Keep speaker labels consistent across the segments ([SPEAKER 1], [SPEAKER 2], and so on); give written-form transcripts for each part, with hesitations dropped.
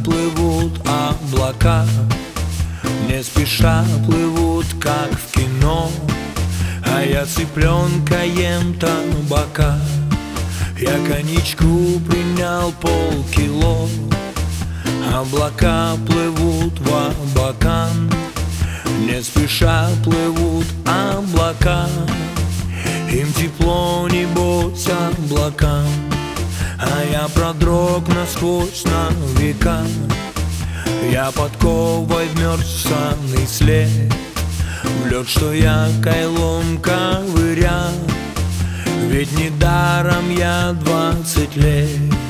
[SPEAKER 1] плывут облака, не спеша плывут, как в кино. А я цыпленка ем табака, я коньячку принял полкило. Облака плывут в Абакан, не спеша плывут облака. Им тепло, не бойся облакам, а я продрог насквозь на века. Я подковой в мерзанный след, в лед, что я кайлом ковырял. Ведь недаром я 20 лет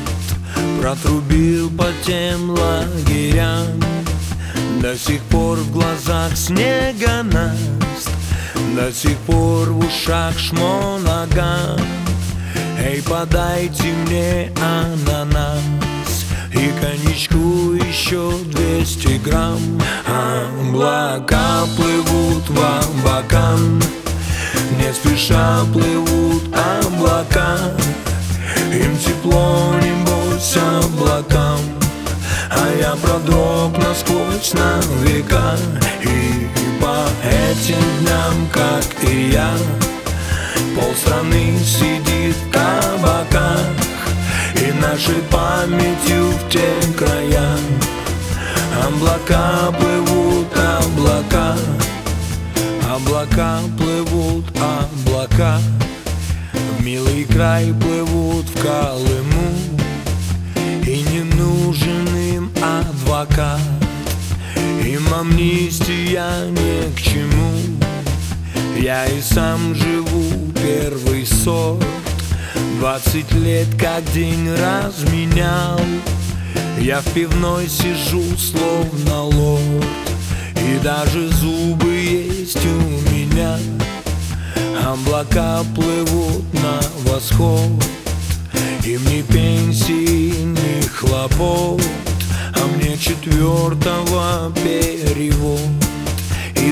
[SPEAKER 1] протрубил по тем лагерям. До сих пор в глазах снегонаст, до сих пор в ушах шмонаган. Эй, подайте мне ананас и коньячку еще 200 грамм. Облака плывут в Абакан, не спеша плывут облака. Им тепло, не бойся облакам, а я продрог насквозь на века. И по этим дням, как и я, полстраны сидит в кабаках, и нашей памятью в те края облака плывут облака. Облака плывут облака, в милый край плывут в Колыму. И не нужен им адвокат, им амнистия ни к чему. Я и сам живу первый сорт, 20 лет как день разменял. Я в пивной сижу словно лорд, и даже зубы есть у меня. Облака плывут на восход, им ни пенсии, ни хлопот, а мне 4-го перевод и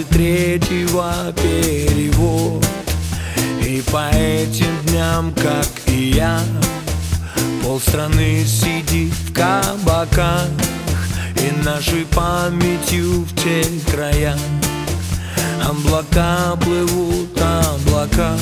[SPEAKER 1] 23-го перевод. И по этим дням, как и я, полстраны сидит в кабаках, и нашей памятью в те края облака плывут облака.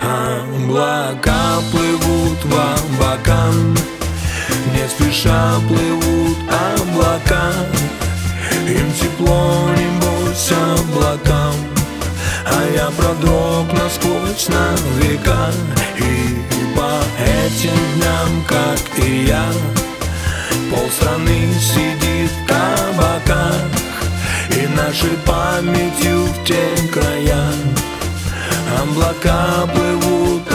[SPEAKER 1] Облака плывут в Абакан, не спеша плывут облака. Им тепло, не бойся облакам, а я продрог насквозь на века. И по этим дням, как и я, полстраны сидит в кабаках, и нашей памятью в те края облака плывут